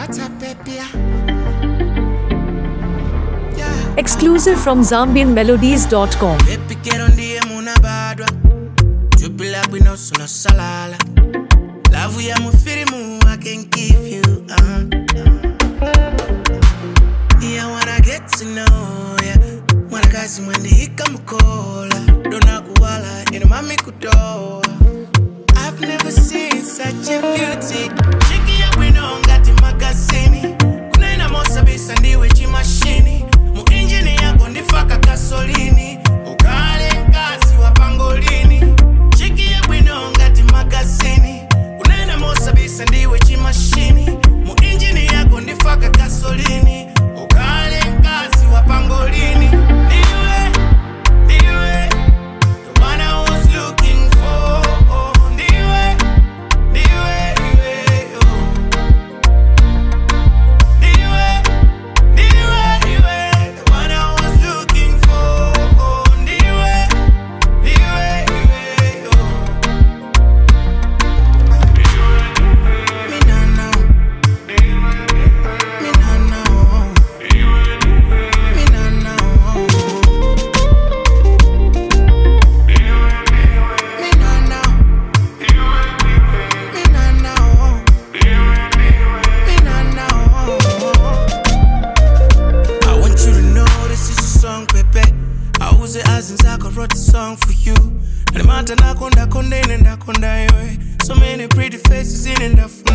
Exclusive from ZambianMelodies.com. Love ya mufirimu, I can give you. Yeah, wanna get to know ya. Wanna kazi mwende hika mkola. Dona kuwala, mami kudoa. I've never seen such a beauty. Chiki ya wino ngati magazini. Kuna ina mosa bisa ndiwe chimashini. Mu engine yako ndifaka gasolini. Ukale kazi wa pangolini. Chiki ya wino ngati magazini. Kuna ina mosa bisa ndiwe chimashini. Mu engine yako ndifaka gasolini. Ukale kazi wa pangolini. So many pretty faces in and